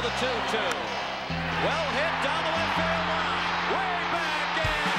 the 2-2. Well hit down the left field line. Way back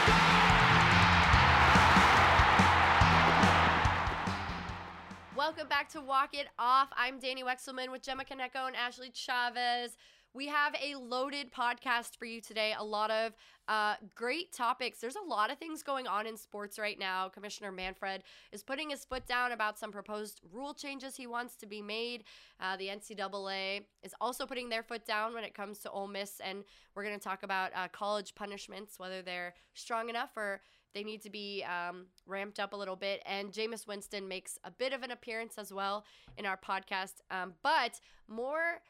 in. Welcome back to Walk It Off. I'm Danny Wexelman with Gemma Kaneko and Ashley Chavez. We have a loaded podcast for you today. A lot of great topics. There's a lot of things going on in sports right now. Commissioner Manfred is putting his foot down about some proposed rule changes he wants to be made. The NCAA is also putting their foot down when it comes to Ole Miss, and we're going to talk about college punishments, whether they're strong enough or they need to be ramped up a little bit. And Jameis Winston makes a bit of an appearance as well in our podcast. But more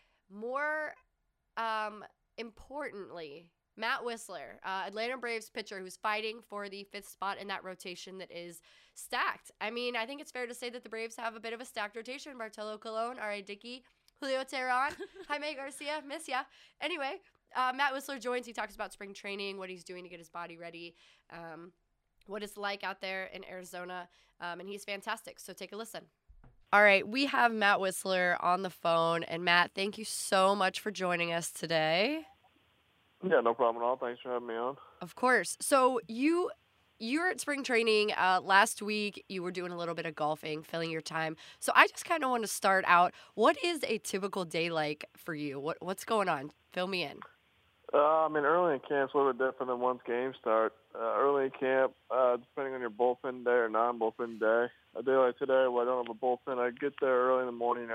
importantly, Matt Wisler, Atlanta Braves pitcher who's fighting for the fifth spot in that rotation that is stacked. I mean, I think it's fair to say that the Braves have a bit of a stacked rotation. Bartolo Colon, R.A. Dickey, Julio Teheran, Jaime Garcia, miss ya. Anyway, Matt Wisler joins. He talks about spring training, what he's doing to get his body ready, what it's like out there in Arizona, and he's fantastic. So take a listen. All right, we have Matt Wisler on the phone. And, Matt, thank you so much for joining us today. Yeah, no problem at all. Thanks for having me on. Of course. So you were at spring training last week. You were doing a little bit of golfing, filling your time. So I just kind of want to start out. What is a typical day like for you? What's going on? Fill me in. Early in camp's a little bit different than once games start. Early in camp, depending on your bullpen day or non-bullpen day, a day like today where I don't have a bullpen, I get there early in the morning,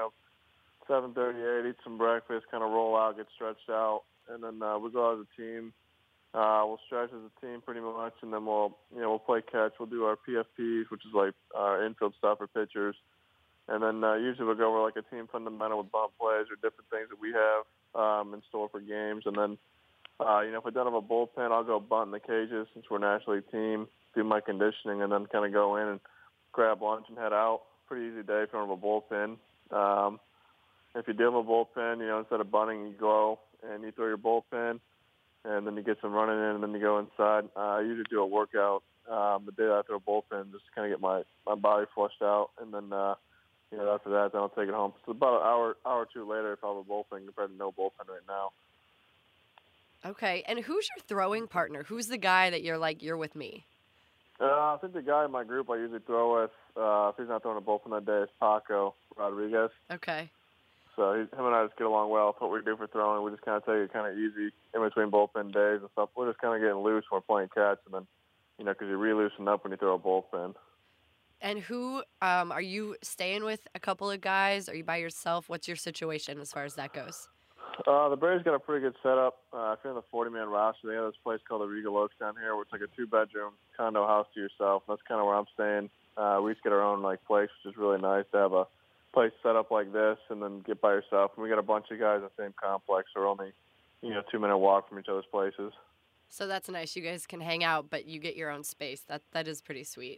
7:38, eat some breakfast, kind of roll out, get stretched out, and then we go out as a team. We'll stretch as a team pretty much, and then we'll play catch. We'll do our PFPs, which is like our infield stuff for pitchers, and then usually we'll go over like a team fundamental with bump plays or different things that we have in store for games, and then. If I don't have a bullpen, I'll go bunt in the cages since we're National League team, do my conditioning, and then kind of go in and grab lunch and head out. Pretty easy day if you don't have a bullpen. If you do have a bullpen, instead of bunting, you go and you throw your bullpen, and then you get some running in, and then you go inside. I usually do a workout the day after a bullpen just to kind of get my body flushed out, and then after that, then I'll take it home. It's about an hour or two later if I have a bullpen compared to no bullpen right now. Okay, and who's your throwing partner? Who's the guy that you're with me? I think the guy in my group I usually throw with, if he's not throwing a bullpen that day, is Paco Rodriguez. Okay. So him and I just get along well. That's what we do for throwing. We just kind of take it kind of easy in between bullpen days and stuff. We're just kind of getting loose when we're playing catch, and then, because you re-loosen up when you throw a bullpen. And who are you staying with? A couple of guys? Are you by yourself? What's your situation as far as that goes? The Braves got a pretty good setup. If you're in the 40-man roster, they have this place called the Regal Oaks down here, where it's like a 2-bedroom condo house to yourself. That's kind of where I'm staying. We each get our own place, which is really nice to have a place set up like this and then get by yourself. And we got a bunch of guys in the same complex. We're only, 2-minute walk from each other's places. So that's nice. You guys can hang out, but you get your own space. That is pretty sweet.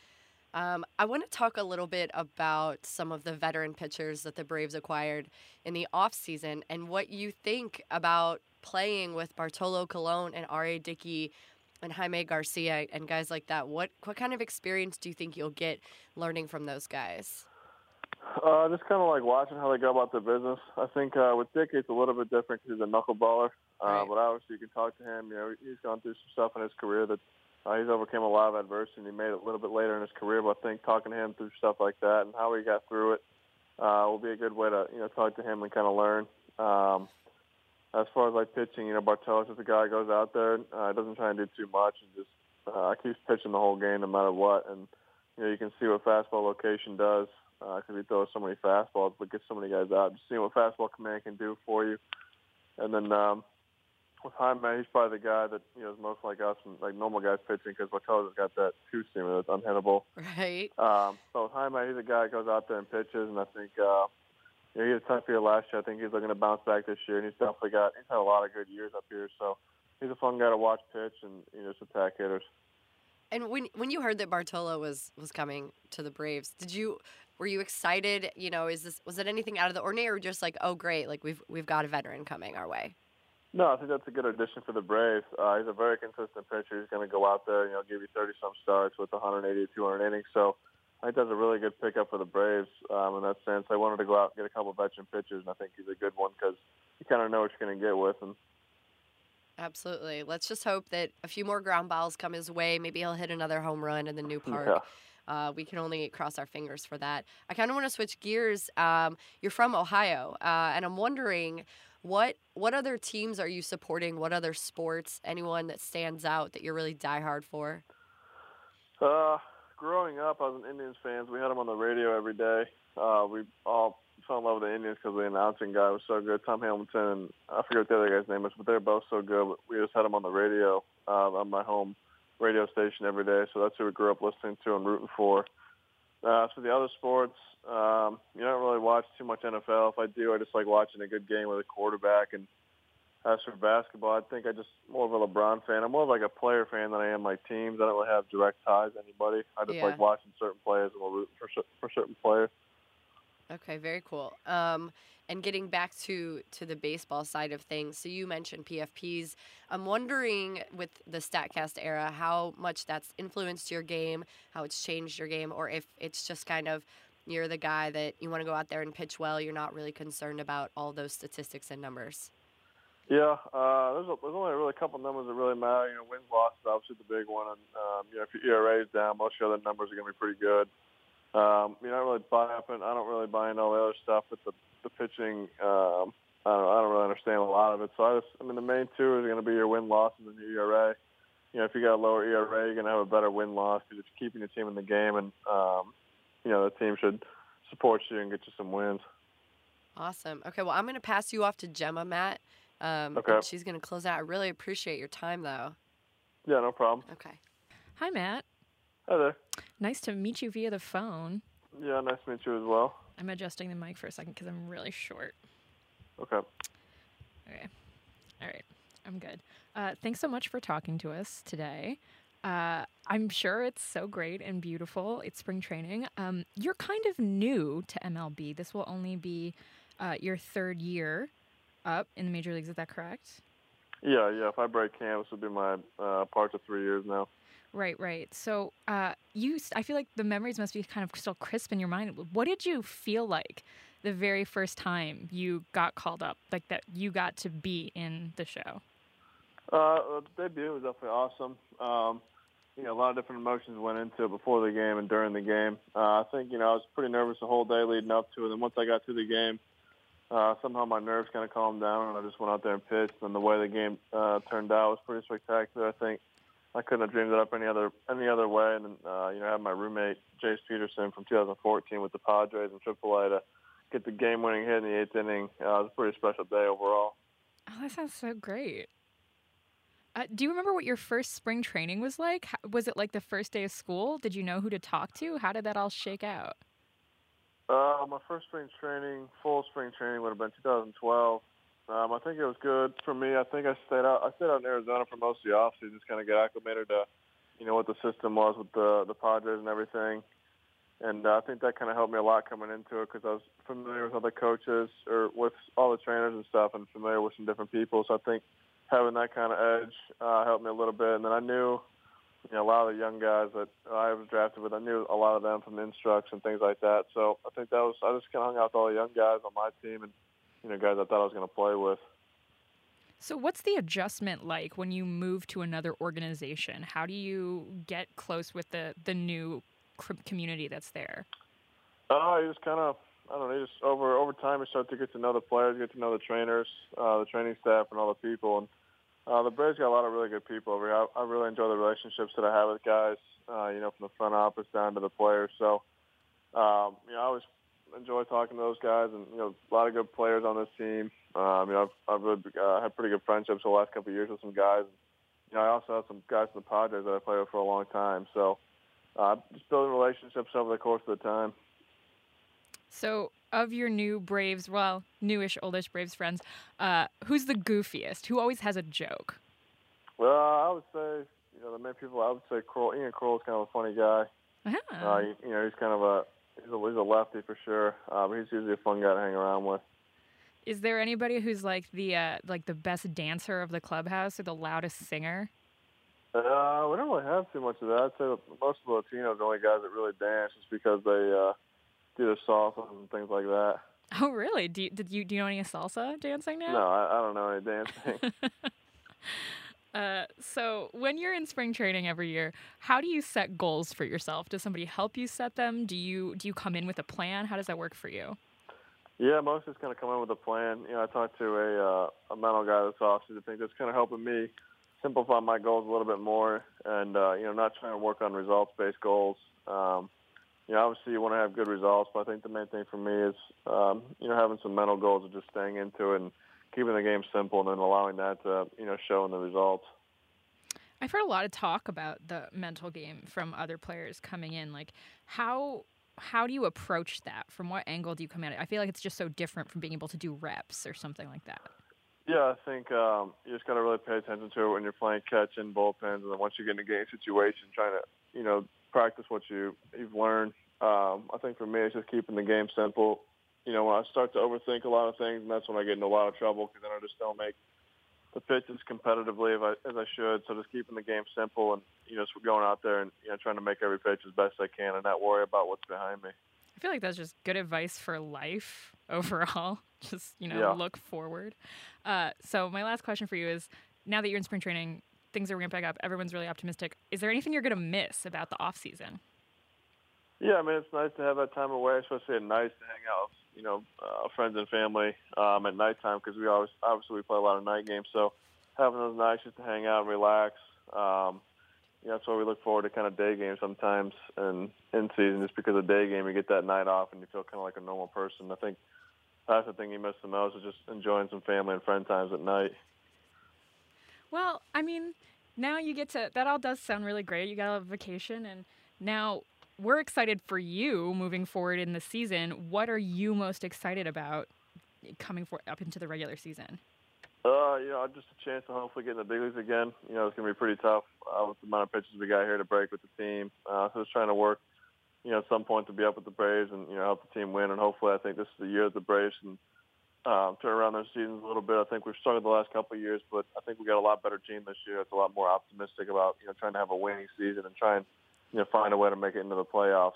I want to talk a little bit about some of the veteran pitchers that the Braves acquired in the offseason and what you think about playing with Bartolo Colon and R.A. Dickey and Jaime Garcia and guys like that. What kind of experience do you think you'll get learning from those guys? Just kind of like watching how they go about their business. I think with Dickey it's a little bit different because he's a knuckleballer. Right. But obviously you can talk to him. He's gone through some stuff in his career that he's overcame a lot of adversity, and he made it a little bit later in his career. But I think talking to him through stuff like that and how he got through it will be a good way to talk to him and kind of learn. As far as like pitching, Bartolo's just a guy who goes out there, doesn't try and do too much, and just keeps pitching the whole game no matter what. And you can see what fastball location does because he throws so many fastballs, but gets so many guys out. Just seeing what fastball command can do for you, and then. With Jaime, he's probably the guy that is most like us and like normal guys pitching because Bartolo's got that two-seamer that's unhittable. Right. So with Jaime, he's a guy that goes out there and pitches, and I think he had a tough year last year. I think he's looking to bounce back this year, and he's had a lot of good years up here. So he's a fun guy to watch pitch and just attack hitters. And when you heard that Bartolo was coming to the Braves, were you excited? Was it anything out of the ordinary, or just like, oh great, like we've got a veteran coming our way? No, I think that's a good addition for the Braves. He's a very consistent pitcher. He's going to go out there, give you 30-some starts with 180 to 200 innings. So I think that's a really good pickup for the Braves in that sense. They wanted to go out and get a couple of veteran pitchers, and I think he's a good one because you kind of know what you're going to get with him. Absolutely. Let's just hope that a few more ground balls come his way. Maybe he'll hit another home run in the new park. Yeah. We can only cross our fingers for that. I kind of want to switch gears. You're from Ohio, and I'm wondering what other teams are you supporting? What other sports? Anyone that stands out that you're really diehard for? Growing up, I was an Indians fan. We had them on the radio every day. We all fell in love with the Indians because the announcing guy was so good. Tom Hamilton, and I forget what the other guy's name is, but they're both so good. But we just had them on the radio on my home radio station every day. So that's who we grew up listening to and rooting for. So the other sports, you don't really watch too much NFL. If I do, I just like watching a good game with a quarterback. And as for basketball, I think I'm just more of a LeBron fan. I'm more of like a player fan than I am like teams. I don't really have direct ties to anybody. I just like watching certain players and will root for certain players. Okay, very cool. And getting back to the baseball side of things, so you mentioned PFPs. I'm wondering, with the StatCast era, how much that's influenced your game, how it's changed your game, or if it's just kind of you're the guy that you want to go out there and pitch well, you're not really concerned about all those statistics and numbers. Yeah, there's only really a couple numbers that really matter. Wins, losses, obviously the big one, and if your ERA is down, most of the other numbers are going to be pretty good. I don't really buy into all the other stuff with the pitching. I don't really understand a lot of it. So the main two are going to be your win losses and your ERA. If you got a lower ERA, you're going to have a better win loss because it's keeping your team in the game, and the team should support you and get you some wins. Awesome. Okay, well, I'm going to pass you off to Gemma, Matt. Okay. And she's going to close out. I really appreciate your time, though. Yeah, no problem. Okay. Hi, Matt. Hi there. Nice to meet you via the phone. Yeah, nice to meet you as well. I'm adjusting the mic for a second because I'm really short. Okay. Okay. All right. I'm good. Thanks so much for talking to us today. I'm sure it's so great and beautiful. It's spring training. You're kind of new to MLB. This will only be your third year up in the major leagues. Is that correct? Yeah. If I break camp, this will be my part of 3 years now. Right. So I feel like the memories must be kind of still crisp in your mind. What did you feel like the very first time you got called up, like that you got to be in the show? The debut was definitely awesome. A lot of different emotions went into it before the game and during the game. I think, I was pretty nervous the whole day leading up to it. And once I got to the game, somehow my nerves kind of calmed down, and I just went out there and pitched. And the way the game turned out was pretty spectacular. I think I couldn't have dreamed it up any other way. And then, I had my roommate, Jace Peterson, from 2014 with the Padres in AAA to get the game-winning hit in the 8th inning. It was a pretty special day overall. Oh, that sounds so great. Do you remember what your first spring training was like? Was it like the first day of school? Did you know who to talk to? How did that all shake out? My first full spring training would have been 2012. I think it was good for me. I think I stayed out in Arizona for most of the offseason, just kind of get acclimated to, what the system was with the Padres and everything. And I think that kind of helped me a lot coming into it because I was familiar with other coaches or with all the trainers and stuff and familiar with some different people. So I think having that kind of edge helped me a little bit. And then I knew, a lot of the young guys that I was drafted with, I knew a lot of them from the instructs and things like that. So I think I just kind of hung out with all the young guys on my team and, guys I thought I was going to play with. So what's the adjustment like when you move to another organization? How do you get close with the new community that's there? You just kind of, just over time you start to get to know the players, get to know the trainers, the training staff, and all the people. And the Braves got a lot of really good people over here. I really enjoy the relationships that I have with guys, from the front office down to the players. So, I always enjoy talking to those guys, and a lot of good players on this team. I've really had pretty good friendships the last couple of years with some guys. I also have some guys in the Padres that I played with for a long time. So, just building relationships over the course of the time. So, of your new Braves, well, newish, oldish Braves friends, who's the goofiest? Who always has a joke? Well, I would say, the main people. I would say Kroll. Ian Kroll's kind of a funny guy. Uh-huh. He's kind of he's a lefty for sure. But he's usually a fun guy to hang around with. Is there anybody who's like the best dancer of the clubhouse or the loudest singer? We don't really have too much of that. I'd say that most of the Latinos are the only guys that really dance just because they do their salsa and things like that. Oh, really? Do you know any salsa dancing now? No, I don't know any dancing. So when you're in spring training every year, how do you set goals for yourself? Does somebody help you set them? Do you come in with a plan? How does that work for you? Yeah, most just kind of come in with a plan. I talked to a mental guy this offseason. I think that's kind of helping me simplify my goals a little bit more, and not trying to work on results-based goals. Obviously you want to have good results, but I think the main thing for me is having some mental goals of just staying into it and keeping the game simple, and then allowing that to show in the results. I've heard a lot of talk about the mental game from other players coming in. Like, how do you approach that? From what angle do you come at it? I feel like it's just so different from being able to do reps or something like that. Yeah, I think you just got to really pay attention to it when you're playing catch and bullpens, and then once you get in a game situation, trying to practice what you've learned. I think for me, it's just keeping the game simple. When I start to overthink a lot of things, and that's when I get into a lot of trouble, because then I just don't make the pitches competitively as I should. So just keeping the game simple, and just going out there and trying to make every pitch as best I can, and not worry about what's behind me. I feel like that's just good advice for life overall. Just look forward. So my last question for you is: now that you're in spring training, things are ramping up, everyone's really optimistic. Is there anything you're going to miss about the off season? Yeah, I mean, it's nice to have that time away, especially at night, to hang out with, friends and family at nighttime, because we obviously play a lot of night games. So having those nights just to hang out and relax, that's why we look forward to kind of day games sometimes and in season, just because of day game, you get that night off and you feel kind of like a normal person. I think that's the thing you miss the most, is just enjoying some family and friend times at night. Well, I mean, now you get to, that all does sound really great. You got a vacation, and now we're excited for you moving forward in the season. What are you most excited about coming up into the regular season? Just a chance to hopefully get in the big leagues again. It's going to be pretty tough with the amount of pitches we got here to break with the team. So just trying to work, at some point to be up with the Braves and, help the team win. And hopefully I think this is the year that the Braves can turn around their seasons a little bit. I think we've struggled the last couple of years, but I think we got a lot better team this year. It's a lot more optimistic about, trying to have a winning season and try and, find a way to make it into the playoffs.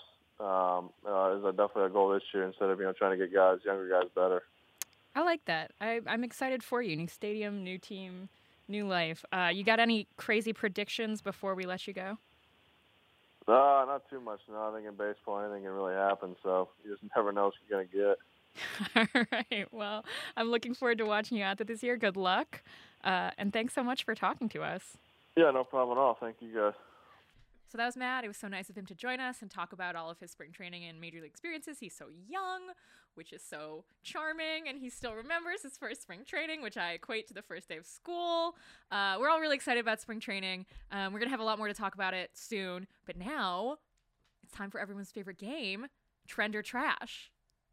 Is definitely a goal this year, instead of, trying to get younger guys better. I like that. I'm excited for you. New stadium, new team, new life. You got any crazy predictions before we let you go? Not too much. No, I think in baseball anything can really happen, so you just never know what you're going to get. All right. Well, I'm looking forward to watching you out there this year. Good luck. And thanks so much for talking to us. Yeah, no problem at all. Thank you, guys. So that was Matt. It was so nice of him to join us and talk about all of his spring training and major league experiences. He's so young, which is so charming, and he still remembers his first spring training, which I equate to the first day of school. We're all really excited about spring training. We're going to have a lot more to talk about it soon. But now it's time for everyone's favorite game, Trend or Trash.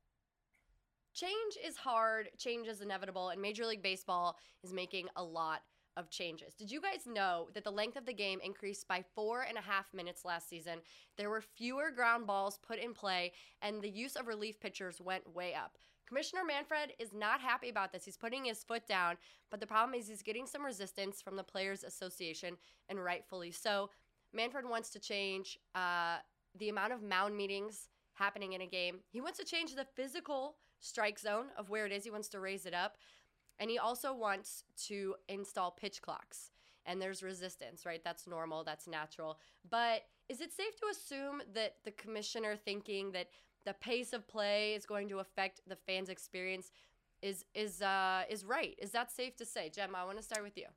Change is hard, change is inevitable, and Major League Baseball is making a lot of changes. Did you guys know that the length of the game increased by 4.5 minutes last season? There were fewer ground balls put in play, and the use of relief pitchers went way up. Commissioner Manfred is not happy about this. He's putting his foot down, but the problem is he's getting some resistance from the Players Association, and rightfully so. Manfred wants to change the amount of mound meetings happening in a game. He wants to change the physical strike zone of where it is. He wants to raise it up. And he also wants to install pitch clocks. And there's resistance, right? That's normal. That's natural. But is it safe to assume that the commissioner thinking that the pace of play is going to affect the fans' experience is right? Is that safe to say? Gemma, I want to start with you.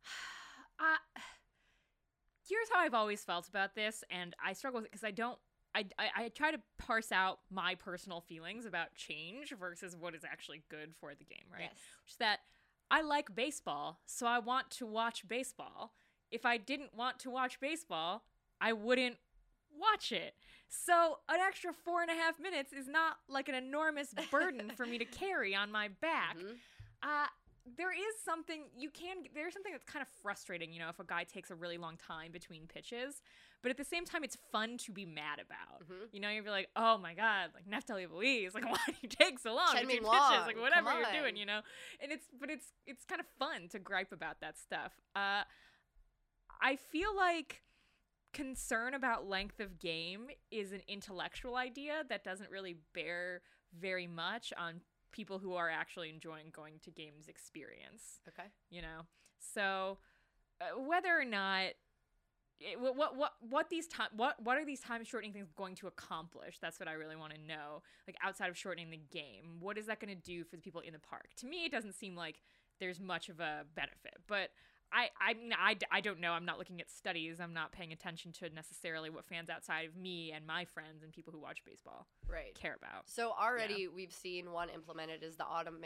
Here's how I've always felt about this, and I struggle with it because I try to parse out my personal feelings about change versus what is actually good for the game, right? Yes. Which is that I like baseball, so I want to watch baseball. If I didn't want to watch baseball, I wouldn't watch it. So an extra 4.5 minutes is not like an enormous burden for me to carry on my back. Mm-hmm. There's something that's kind of frustrating, if a guy takes a really long time between pitches, but at the same time, it's fun to be mad about. Mm-hmm. You'd be like, oh my God, like Neftali Belize, like why do you take so long Chen between Min pitches, Wong, like whatever you're come doing, on. and it's kind of fun to gripe about that stuff. I feel like concern about length of game is an intellectual idea that doesn't really bear very much on people who are actually enjoying going to games experience. Okay. You know? So whether or not what are these time shortening things going to accomplish? That's what I really want to know. Like, outside of shortening the game, what is that going to do for the people in the park? To me, it doesn't seem like there's much of a benefit, but I don't know. I'm not looking at studies. I'm not paying attention to necessarily what fans outside of me and my friends and people who watch baseball care about. So already we've seen one implemented is the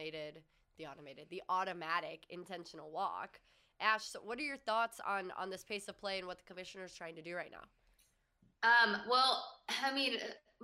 automatic intentional walk. Ash, so what are your thoughts on this pace of play and what the commissioner's trying to do right now? Well, I mean,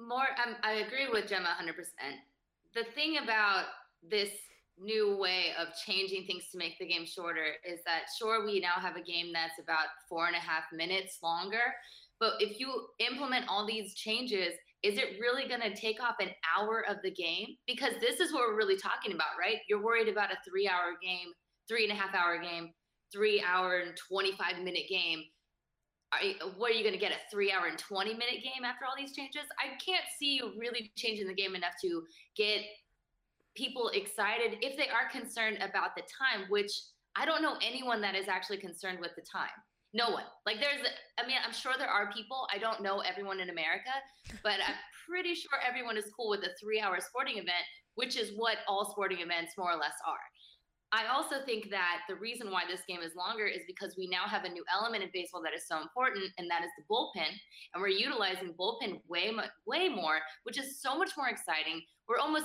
I agree with Gemma 100%. The thing about this new way of changing things to make the game shorter is that, sure, we now have a game that's about 4.5 minutes longer, but if you implement all these changes, is it really going to take off an hour of the game? Because this is what we're really talking about, right? You're worried about a 3-hour game, 3.5-hour game, 3-hour and 25-minute game. What are you going to get, a 3-hour and 20-minute game after all these changes? I can't see you really changing the game enough to get people excited if they are concerned about the time, which I don't know anyone that is actually concerned with the time. No one. Like, I'm sure there are people. I don't know everyone in America, but I'm pretty sure everyone is cool with a 3-hour sporting event, which is what all sporting events more or less are. I also think that the reason why this game is longer is because we now have a new element in baseball that is so important, and that is the bullpen. And we're utilizing bullpen way more, which is so much more exciting. We're almost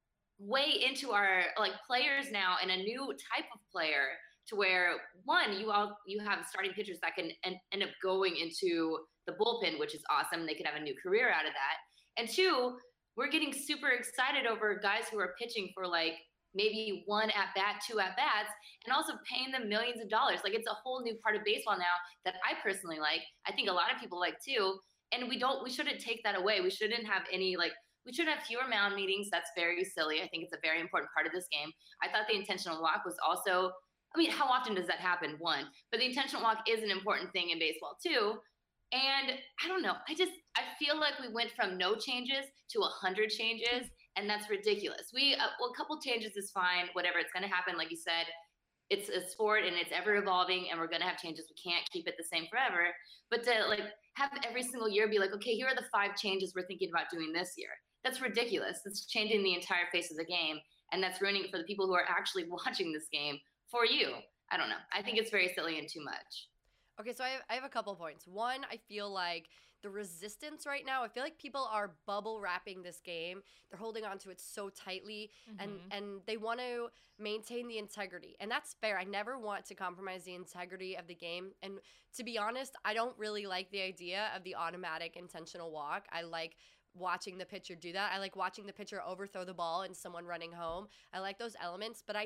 way into our players now, and a new type of player, to where one, you have starting pitchers that can end up going into the bullpen, which is awesome. They could have a new career out of that. And two, we're getting super excited over guys who are pitching for maybe 1 at bat, 2 at bats, and also paying them millions of dollars. It's a whole new part of baseball now that I personally like. I think a lot of people like too. And we shouldn't take that away. We shouldn't have we should have fewer mound meetings. That's very silly. I think it's a very important part of this game. I thought the intentional walk was also, how often does that happen? One, but the intentional walk is an important thing in baseball too. And I don't know. I feel like we went from no changes to 100 changes, and that's ridiculous. A couple changes is fine. Whatever, it's going to happen. Like you said, it's a sport and it's ever evolving, and we're going to have changes. We can't keep it the same forever. But to have every single year be okay, here are the 5 changes we're thinking about doing this year. That's ridiculous. It's changing the entire face of the game, and that's ruining it for the people who are actually watching this game for you. I don't know. I think it's very silly and too much. Okay, so I have a couple points. One, I feel like the resistance right now, I feel like people are bubble wrapping this game. They're holding on to it so tightly, and they want to maintain the integrity. And that's fair. I never want to compromise the integrity of the game. And to be honest, I don't really like the idea of the automatic intentional walk. I like watching the pitcher do that. I like watching the pitcher overthrow the ball and someone running home. I like those elements, but I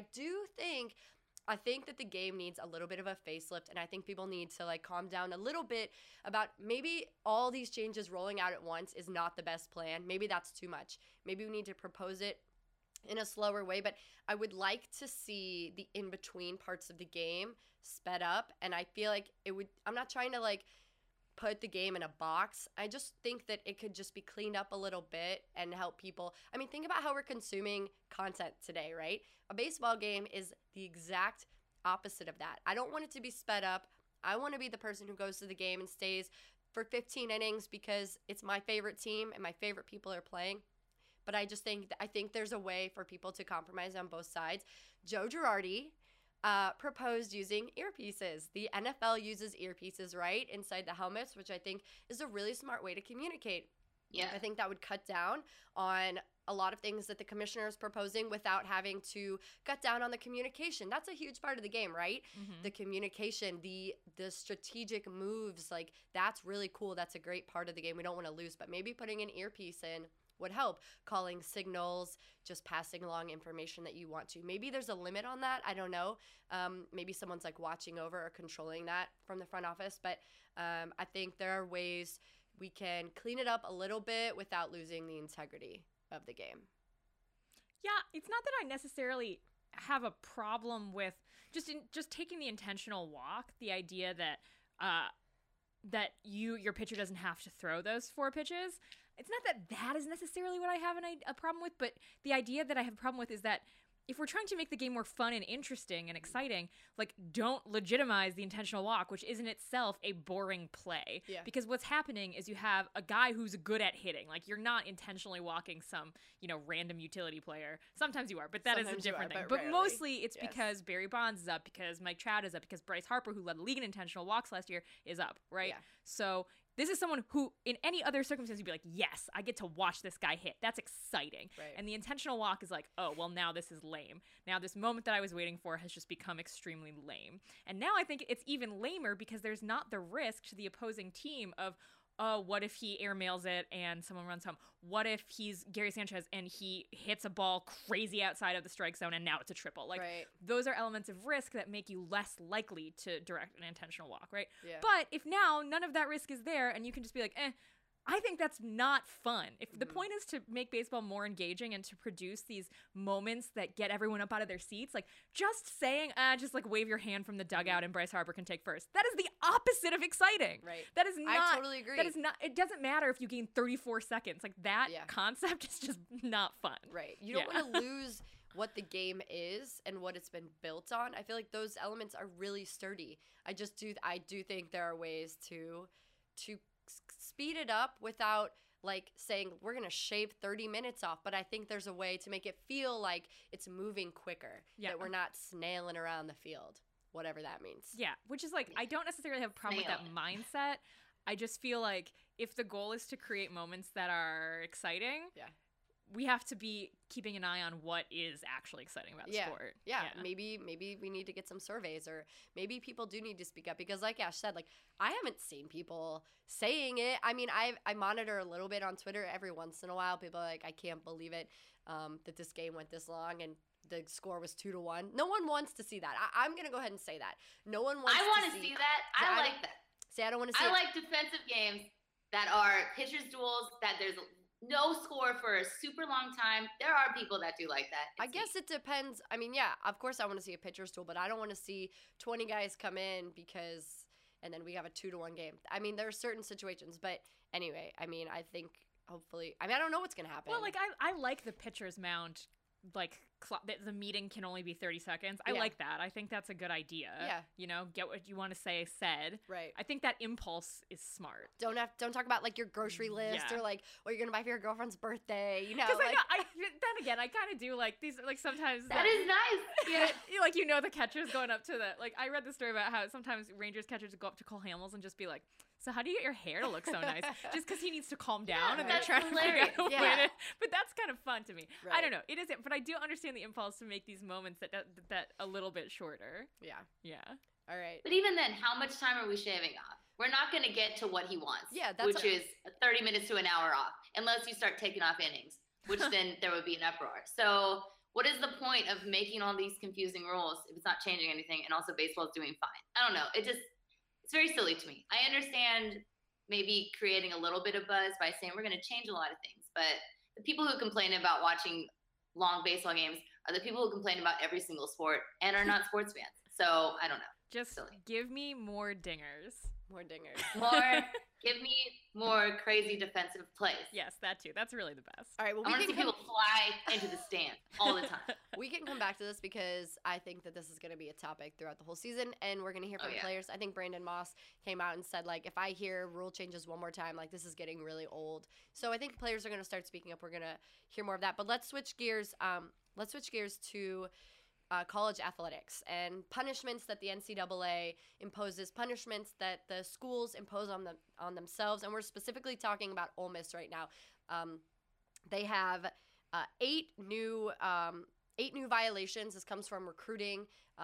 think that the game needs a little bit of a facelift, and I think people need to calm down a little bit about maybe all these changes rolling out at once is not the best plan. Maybe that's too much. Maybe we need to propose it in a slower way, but I would like to see the in-between parts of the game sped up, and I feel like I'm not trying to put the game in a box. I just think that it could just be cleaned up a little bit and help people. Think about how we're consuming content today, right? A baseball game is the exact opposite of that. I don't want it to be sped up. I want to be the person who goes to the game and stays for 15 innings because it's my favorite team and my favorite people are playing. But I think there's a way for people to compromise on both sides. Joe Girardi proposed using earpieces. The NFL uses earpieces, right, inside the helmets, which I think is a really smart way to communicate. Yeah. I think that would cut down on a lot of things that the commissioner is proposing without having to cut down on the communication. That's a huge part of the game, right? The communication, the strategic moves, that's really cool. That's a great part of the game we don't want to lose, but maybe putting an earpiece in would help. Calling signals, just passing along information that you want to. Maybe there's a limit on that. I don't know. Maybe someone's watching over or controlling that from the front office. But I think there are ways we can clean it up a little bit without losing the integrity of the game. Yeah, it's not that I necessarily have a problem with just taking the intentional walk. The idea that that your pitcher doesn't have to throw those 4 pitches. It's not that is necessarily what I have a problem with, but the idea that I have a problem with is that if we're trying to make the game more fun and interesting and exciting, like, don't legitimize the intentional walk, which is in itself a boring play. Yeah. Because what's happening is you have a guy who's good at hitting. Like, you're not intentionally walking some, random utility player. Sometimes you are, but that is a Sometimes you different are, thing. but But rarely. mostly it's Yes. because Barry Bonds is up, because Mike Trout is up, because Bryce Harper, who led the league in intentional walks last year, is up, right? Yeah. So this is someone who, in any other circumstance, you'd be like, yes, I get to watch this guy hit. That's exciting. Right. And the intentional walk is like, oh, well, now this is lame. Now this moment that I was waiting for has just become extremely lame. And now I think it's even lamer because there's not the risk to the opposing team of, oh, what if he airmails it and someone runs home? What if he's Gary Sanchez and he hits a ball crazy outside of the strike zone and now it's a triple? Like, Right. those are elements of risk that make you less likely to direct an intentional walk, right? Yeah. But if now none of that risk is there and you can just be like, I think that's not fun. If the point is to make baseball more engaging and to produce these moments that get everyone up out of their seats, like, just saying, just like wave your hand from the dugout and Bryce Harper can take first. That is the opposite of exciting. Right. That is not. I totally agree. That is not. It doesn't matter if you gain 34 seconds. Like, that Yeah. concept is just not fun. Right. You don't Yeah. want to lose what the game is and what it's been built on. I feel like those elements are really sturdy. I do think there are ways to speed it up without like saying we're going to shave 30 minutes off, but I think there's a way to make it feel like it's moving quicker, Yeah. that we're not snailing around the field, whatever that means. Yeah, which is like, I don't necessarily have a problem with that mindset. I just feel like if the goal is to create moments that are exciting, Yeah. we have to be keeping an eye on what is actually exciting about the sport. Yeah, maybe we need to get some surveys, or maybe people do need to speak up, because like Ash said, like, I haven't seen people saying it. I mean, I monitor a little bit on Twitter every once in a while. People are like, I can't believe it that this game went this long and the score was 2-1. No one wants to see that. I'm gonna go ahead and say that. No one wants. I want to to see that. I like that. See, I don't want to see. I like defensive games that are pitchers duels, that there's no score for a super long time. There are people that do like that. I guess it depends. I mean, yeah, of course I want to see a pitcher's duel, but I don't want to see 20 guys come in and then we have a 2-1 game. I mean, there are certain situations, but anyway, I mean, I think hopefully, I don't know what's going to happen. Well, like, I like the pitcher's mound, like, the meeting can only be 30 seconds. I Yeah. like that. I think that's a good idea. Yeah. Get what you want to say said. Right. I think that impulse is smart. Don't talk about like your grocery list Yeah. or like what you're gonna buy for your girlfriend's birthday. You know, Because like, then again, I kind of do like these, like, sometimes that is nice. yeah, like, the catcher's going up to the, like, I read the story about how sometimes Rangers catchers go up to Cole Hamels and just be like, so how do you get your hair to look so nice? Just because he needs to calm down, and they're that's trying to figure hilarious. out a Yeah. way to, but that's kind of fun to me. I Right. don't know. It isn't, but I do understand the impulse to make these moments that a little bit shorter. yeah. Yeah. All right. But even then, how much time are we shaving off? We're not going to get to what he wants. Yeah, that's which is 30 minutes to an hour off, unless you start taking off innings, which then there would be an uproar. So what is the point of making all these confusing rules if it's not changing anything, and also baseball is doing fine? I don't know. It's very silly to me. I understand maybe creating a little bit of buzz by saying we're going to change a lot of things, but the people who complain about watching long baseball games are the people who complain about every single sport and are not sports fans. So I don't know. Just Silly. give me more dingers. More dingers. Give me more crazy defensive plays. Yes, that too. That's really the best. All right. Well, I want we to can see people fly into the stands all the time. we can come back to this because I think that this is going to be a topic throughout the whole season, and we're going to hear from yeah. players. I think Brandon Moss came out and said, like, if I hear rule changes one more time, like, this is getting really old. So I think players are going to start speaking up. We're going to hear more of that. But let's switch gears. Let's switch gears to college athletics and punishments that the NCAA imposes, punishments that the schools impose on themselves. And we're specifically talking about Ole Miss right now. They have 8 new violations. This comes from recruiting,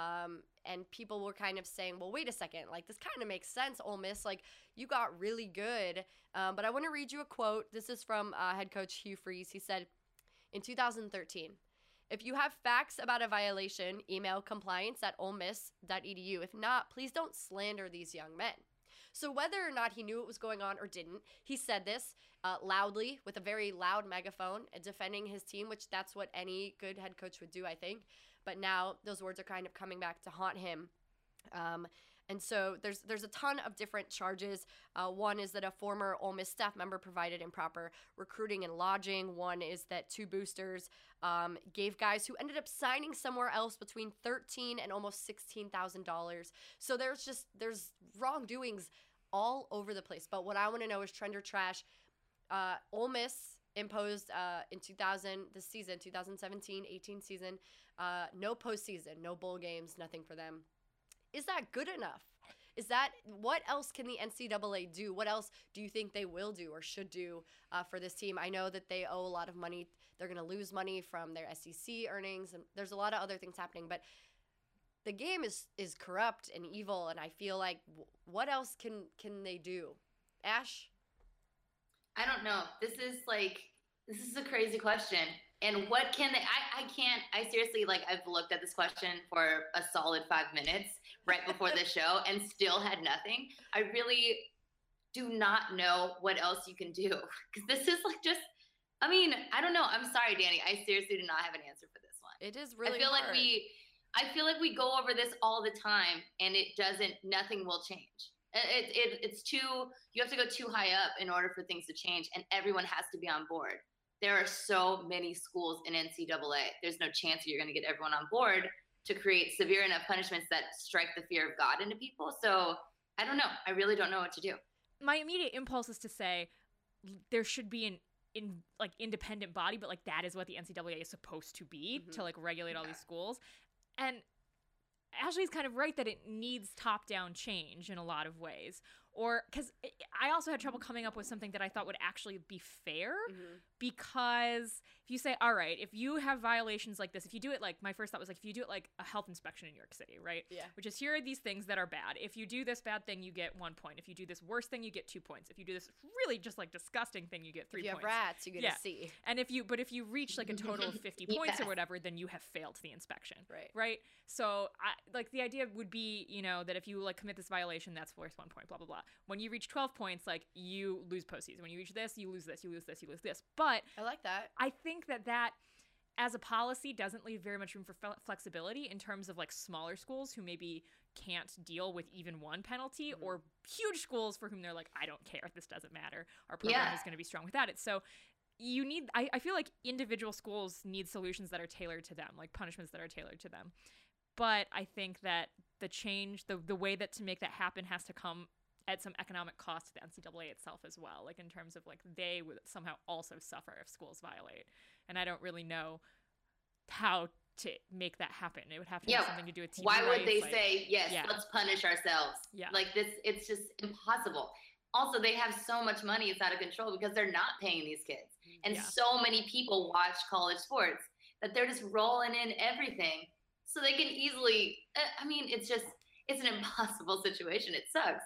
and people were kind of saying, well, wait a second, like, this kind of makes sense, Ole Miss, like, you got really good. But I want to read you a quote. This is from head coach Hugh Freeze. He said, in 2013, if you have facts about a violation, email compliance@olemiss.edu. If not, please don't slander these young men. So whether or not he knew what was going on or didn't, he said this loudly with a very loud megaphone, defending his team, which that's what any good head coach would do, I think. But now those words are kind of coming back to haunt him. And And so there's a ton of different charges. One is that a former Ole Miss staff member provided improper recruiting and lodging. One is that two boosters gave guys who ended up signing somewhere else between $13,000 and almost $16,000. So there's wrongdoings all over the place. But what I want to know is trend or trash. Ole Miss imposed in 2017-18 season, no postseason, no bowl games, nothing for them. Is that good enough? What else can the NCAA do? What else do you think they will do or should do for this team? I know that they owe a lot of money. They're going to lose money from their SEC earnings, and there's a lot of other things happening. But the game is corrupt and evil, and I feel like what else can they do? Ash? I don't know. This is a crazy question. And what can they, I seriously, I've looked at this question for a solid 5 minutes right before the show and still had nothing. I really do not know what else you can do. Because this is I don't know. I'm sorry, Danny. I seriously do not have an answer for this one. It is really I feel hard. I feel like we go over this all the time and nothing will change. It's too, you have to go too high up in order for things to change, and everyone has to be on board. There are so many schools in NCAA. There's no chance you're going to get everyone on board to create severe enough punishments that strike the fear of God into people. So I don't know. I really don't know what to do. My immediate impulse is to say there should be an independent body, but that is what the NCAA is supposed to be, to regulate all these schools. And Ashley's kind of right that it needs top-down change in a lot of ways. Or because I also had trouble coming up with something that I thought would actually be fair, because if you say, all right, if you have violations like this, if you do it my first thought was if you do it like a health inspection in New York City, right? Yeah. Which is, here are these things that are bad. If you do this bad thing, you get 1 point. If you do this worst thing, you get 2 points. If you do this really just disgusting thing, you get 3 points. If you have rats, you get a C. And if you reach a total of 50 points or whatever, then you have failed the inspection. Right. So the idea would be, that if you commit this violation, that's worth 1 point, blah, blah, blah. When you reach 12 points, you lose postseason. When you reach this, you lose this, you lose this, you lose this. But I like that. I think that as a policy doesn't leave very much room for flexibility in terms of smaller schools who maybe can't deal with even one penalty, or huge schools for whom they're I don't care, this doesn't matter, our program is going to be strong without it. So you need, I feel like individual schools need solutions that are tailored to them, punishments that are tailored to them. But I think that the change, the way that to make that happen has to come at some economic cost to the NCAA itself as well, in terms of they would somehow also suffer if schools violate. And I don't really know how to make that happen. It would have to have something to do with TV Why would rights, they say, yes, let's punish ourselves? Yeah. This, it's just impossible. Also, they have so much money, it's out of control because they're not paying these kids. And so many people watch college sports that they're just rolling in everything so they can easily, it's an impossible situation. It sucks.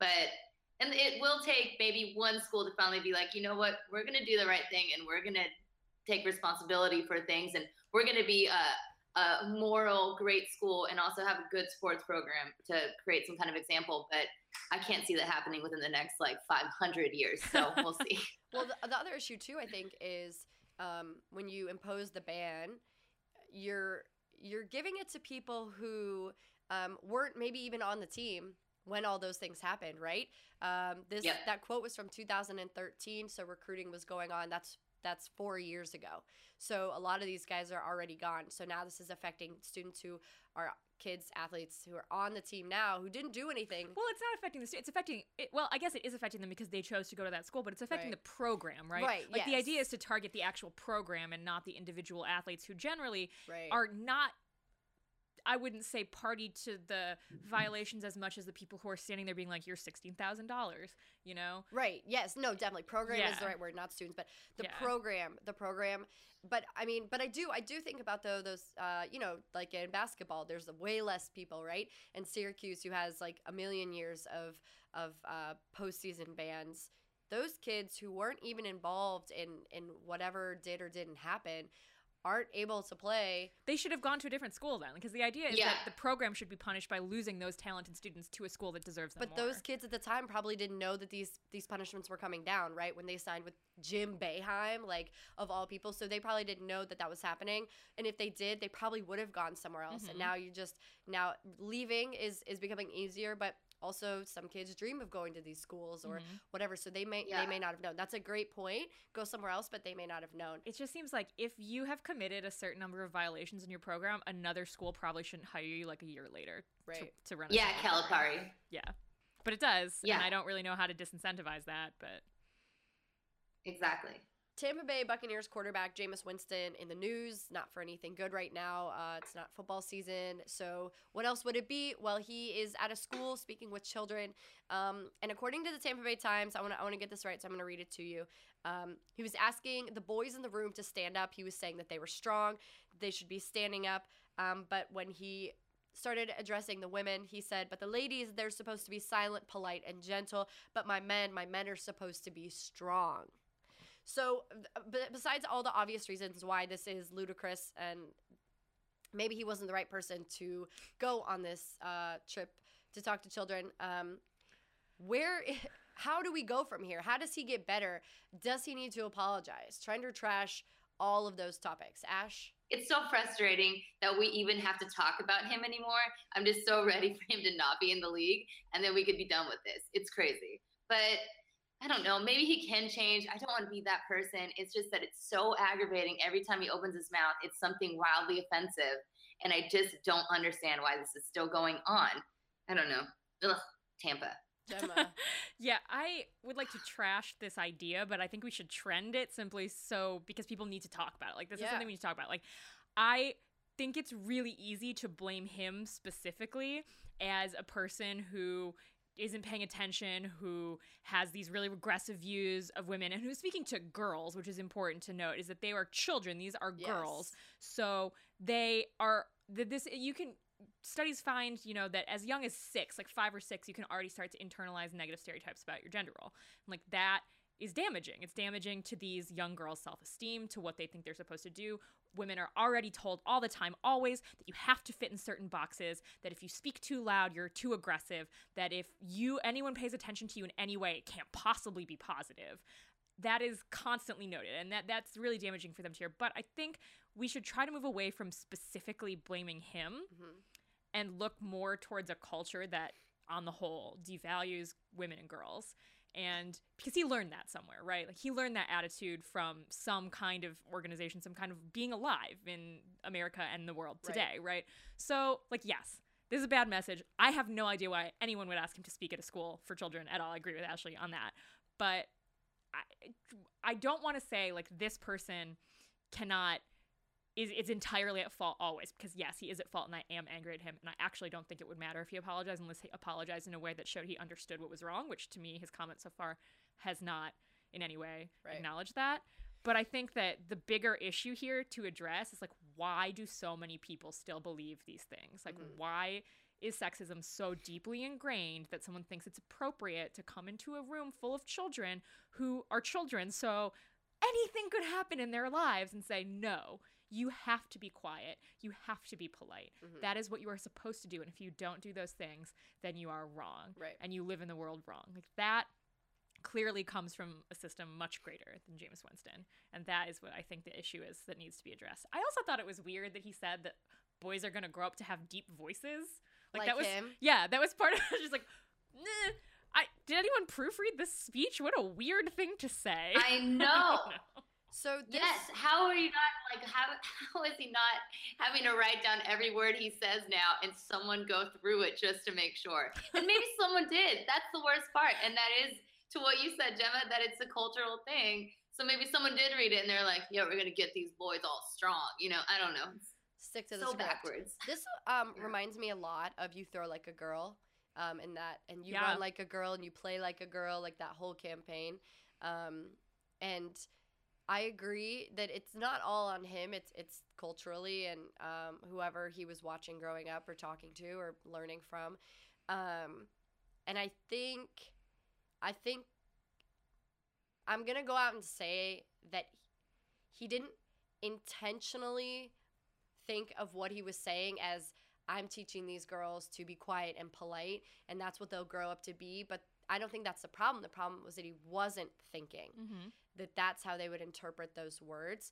And it will take maybe one school to finally be you know what, we're going to do the right thing, and we're going to take responsibility for things, and we're going to be a moral, great school, and also have a good sports program to create some kind of example. But I can't see that happening within the next 500 years. So we'll see. Well, the other issue too, I think, is when you impose the ban, you're giving it to people who weren't maybe even on the team when all those things happened, right? That quote was from 2013, so recruiting was going on. That's 4 years ago. So a lot of these guys are already gone. So now this is affecting students who are kids, athletes who are on the team now who didn't do anything. Well, it's not affecting the students. It's affecting it. Well, I guess it is affecting them because they chose to go to that school, but it's affecting the program, right? Right. The idea is to target the actual program and not the individual athletes who generally Right. are not, I wouldn't say party to the violations as much as the people who are standing there being you're $16,000, Right. Yes. No, definitely. Program is the right word, not students, but the program. But I do think about those, in basketball, there's way less people, right? And Syracuse, who has a million years of postseason bans, those kids who weren't even involved in whatever did or didn't happen aren't able to play. They should have gone to a different school then, because the idea is that the program should be punished by losing those talented students to a school that deserves them But more. those kids at the time probably didn't know that these punishments were coming down, right? When they signed with Jim Boeheim, like, of all people. So they probably didn't know that was happening. And if they did, they probably would have gone somewhere else. And now now leaving is becoming easier, but also some kids dream of going to these schools or whatever. So they may not have known. That's a great point. Go somewhere else, but they may not have known. It just seems like if you have committed a certain number of violations in your program, another school probably shouldn't hire you like a year later to run a Yeah, soccer program. Calipari. Yeah. But it does. Yeah. And I don't really know how to disincentivize that, but Exactly. Tampa Bay Buccaneers quarterback Jameis Winston in the news, not for anything good right now. It's not football season. So what else would it be? Well, he is at a school speaking with children. And according to the Tampa Bay Times, I want to get this right, so I'm going to read it to you. He was asking the boys in the room to stand up. He was saying that they were strong, they should be standing up. But when he started addressing the women, he said, but the ladies, they're supposed to be silent, polite, and gentle. But my men are supposed to be strong. So besides all the obvious reasons why this is ludicrous and maybe he wasn't the right person to go on this trip to talk to children, how do we go from here? How does he get better? Does he need to apologize? Trying to trash all of those topics. Ash? It's so frustrating that we even have to talk about him anymore. I'm just so ready for him to not be in the league, and then we could be done with this. It's crazy. But I don't know. Maybe he can change. I don't want to be that person. It's just that it's so aggravating. Every time he opens his mouth, it's something wildly offensive. And I just don't understand why this is still going on. I don't know. Ugh, Tampa. Gemma. Yeah, I would like to trash this idea, but I think we should trend it simply because people need to talk about it. Like, this is something we need to talk about. Like, I think it's really easy to blame him specifically as a person who isn't paying attention, who has these really regressive views of women, and who's speaking to girls, which is important to note, is that they are children. These are girls. So they are studies find, that as young as 6, like 5 or 6, you can already start to internalize negative stereotypes about your gender role. Like, that is damaging. It's damaging to these young girls' self-esteem, to what they think they're supposed to do. Women are already told all the time, always, that you have to fit in certain boxes, that if you speak too loud, you're too aggressive, that if anyone pays attention to you in any way, it can't possibly be positive. That is constantly noted, and that's really damaging for them to hear. But I think we should try to move away from specifically blaming him and look more towards a culture that, on the whole, devalues women and girls. And because he learned that somewhere, right? Like, he learned that attitude from some kind of organization, some kind of being alive in America and the world today, right? So, like, yes, this is a bad message. I have no idea why anyone would ask him to speak at a school for children at all. I agree with Ashley on that. But I don't want to say, like, this person is entirely at fault always, because yes, he is at fault, and I am angry at him, and I actually don't think it would matter if he apologized unless he apologized in a way that showed he understood what was wrong, which to me his comment so far has not in any way acknowledged that. But I think that the bigger issue here to address is, like, why do so many people still believe these things? Like, why is sexism so deeply ingrained that someone thinks it's appropriate to come into a room full of children who are children, so anything could happen in their lives, and say, no, you have to be quiet. You have to be polite. That is what you are supposed to do. And if you don't do those things, then you are wrong. Right. And you live in the world wrong. Like, that clearly comes from a system much greater than Jameis Winston. And that is what I think the issue is that needs to be addressed. I also thought it was weird that he said that boys are going to grow up to have deep voices. Like that was him? Yeah, that was part of it. Just like, did anyone proofread this speech? What a weird thing to say. I know. I don't know. So Yes, how are you not, like, how is he not having to write down every word he says now and someone go through it just to make sure? And maybe someone did. That's the worst part. And that is, to what you said, Gemma, that it's a cultural thing. So maybe someone did read it and they're like, yeah, we're going to get these boys all strong. I don't know. stick to the So script. backwards. This reminds me a lot of You Throw Like a Girl, and you run like a girl and you play like a girl, like that whole campaign. And I agree that it's not all on him. It's culturally and whoever he was watching growing up or talking to or learning from. And I think I'm going to go out and say that he didn't intentionally think of what he was saying as, I'm teaching these girls to be quiet and polite, and that's what they'll grow up to be. But I don't think that's the problem. The problem was that he wasn't thinking that that's how they would interpret those words.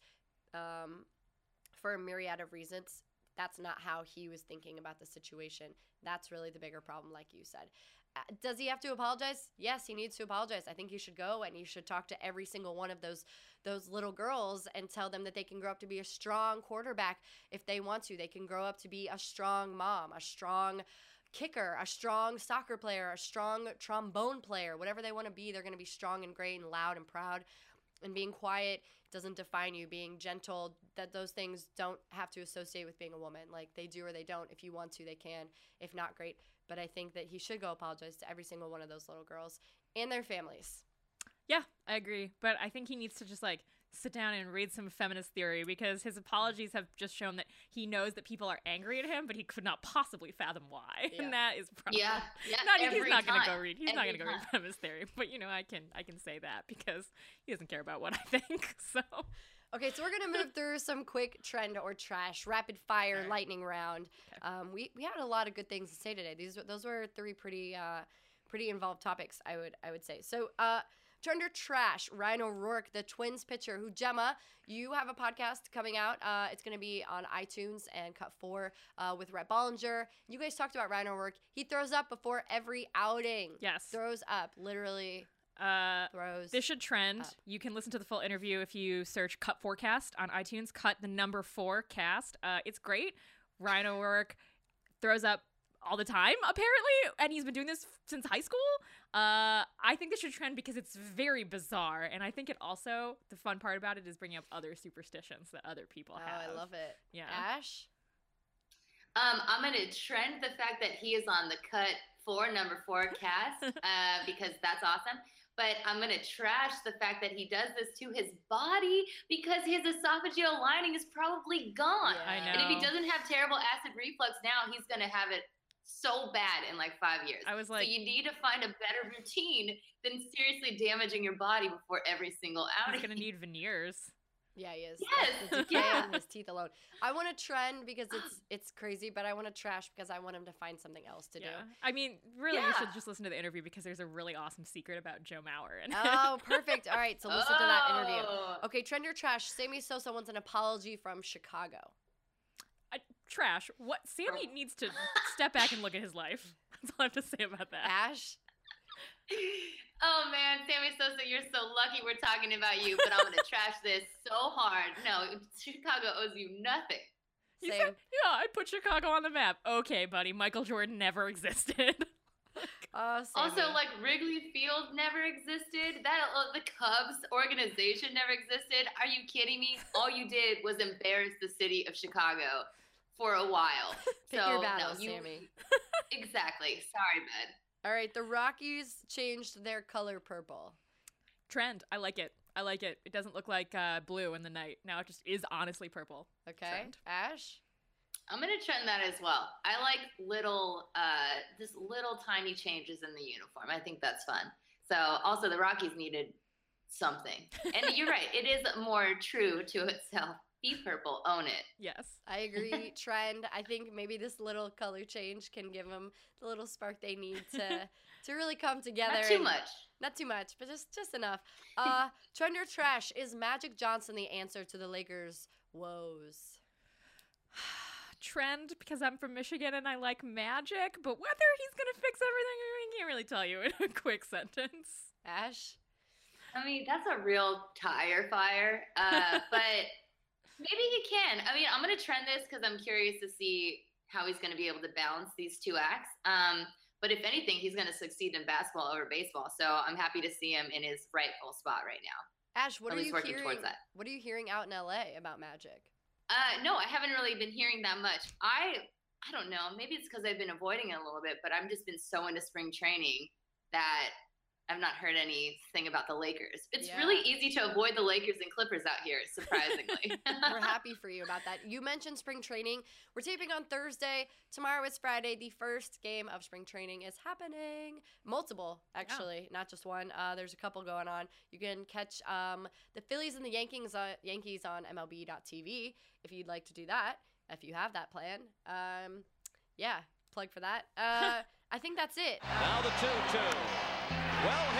For a myriad of reasons, that's not how he was thinking about the situation. That's really the bigger problem, like you said. Does he have to apologize? Yes, he needs to apologize. I think he should go and he should talk to every single one of those little girls and tell them that they can grow up to be a strong quarterback if they want to. They can grow up to be a strong mom, a strong kicker, a strong soccer player, a strong trombone player. Whatever they want to be, they're going to be strong and great and loud and proud. And being quiet doesn't define you. Being gentle, that those things don't have to associate with being a woman. Like, they do or they don't. If you want to, they can. If not, great. But I think that he should go apologize to every single one of those little girls and their families. Yeah, I agree. But I think he needs to just sit down and read some feminist theory, because his apologies have just shown that he knows that people are angry at him, but he could not possibly fathom why. Yeah. And that is probably he's not going to go read. He's not going to go read feminist theory. But I can say that because he doesn't care about what I think. So. Okay, so we're going to move through some quick trend or trash, rapid fire, lightning round. Okay. We had a lot of good things to say today. Those were three pretty involved topics, I would say. So, trend or trash, Ryan O'Rourke, the Twins pitcher, who, Gemma, you have a podcast coming out. It's going to be on iTunes and Cut 4 with Rhett Bollinger. You guys talked about Ryan O'Rourke. He throws up before every outing. Yes. Throws up, literally. This should trend. Up. You can listen to the full interview if you search Cut 4cast on iTunes. Cut the number 4 cast. It's great. Ryan O'Rourke throws up all the time, apparently, and he's been doing this since high school. I think this should trend because it's very bizarre, and I think it also, the fun part about it is bringing up other superstitions that other people have. Oh, I love it. Yeah. Ash? I'm going to trend the fact that he is on the Cut 4 number 4 cast because that's awesome. But I'm going to trash the fact that he does this to his body because his esophageal lining is probably gone. Yeah, I know. And if he doesn't have terrible acid reflux now, he's going to have it so bad in 5 years. I was like, so you need to find a better routine than seriously damaging your body before every single outing. He's going to need veneers. Yeah, he is. Yes. Yeah. His teeth alone. I want to trend because it's crazy, but I want to trash because I want him to find something else to do. I mean, really, you should just listen to the interview because there's a really awesome secret about Joe Mauer in it. Oh, perfect. All right, so listen to that interview. Okay, trend or trash. Sammy Sosa wants an apology from Chicago. Trash. What? Sammy needs to step back and look at his life. That's all I have to say about that. Ash? Oh man, Sammy Sosa, you're so lucky we're talking about you, but I'm gonna trash this so hard. No, Chicago owes you nothing. He said, yeah, I put Chicago on the map. Okay, buddy, Michael Jordan never existed. Also, Wrigley Field never existed. The Cubs organization never existed. Are you kidding me? All you did was embarrass the city of Chicago for a while. Pick your battles, Sammy. Exactly. Sorry, bud. All right, the Rockies changed their color purple. Trend. I like it. It doesn't look like blue in the night. Now it just is honestly purple. Okay. Trend. Ash? I'm going to trend that as well. I like little tiny changes in the uniform. I think that's fun. So also the Rockies needed something. And you're right. It is more true to itself. Be purple, own it. Yes. I agree. Trend. I think maybe this little color change can give them the little spark they need to really come together. Not too much, but just enough. Trend or trash, is Magic Johnson the answer to the Lakers' woes? Trend, because I'm from Michigan and I like magic, but whether he's going to fix everything, I can't really tell you in a quick sentence. Ash? I mean, that's a real tire fire, but maybe he can. I mean, I'm going to trend this because I'm curious to see how he's going to be able to balance these two acts. But if anything, he's going to succeed in basketball over baseball. So I'm happy to see him in his rightful spot right now. Ash, what are you hearing out in LA about Magic? No, I haven't really been hearing that much. I don't know. Maybe it's because I've been avoiding it a little bit, but I've just been so into spring training that I've not heard anything about the Lakers. It's Yeah. really easy to avoid the Lakers and Clippers out here, surprisingly. We're happy for you about that. You mentioned spring training. We're taping on Thursday. Tomorrow is Friday. The first game of spring training is happening. Multiple, actually, not just one. There's a couple going on. You can catch the Phillies and the Yankees on MLB.tv if you'd like to do that, if you have that plan. Yeah, plug for that. I think that's it. Now the 2-2. Well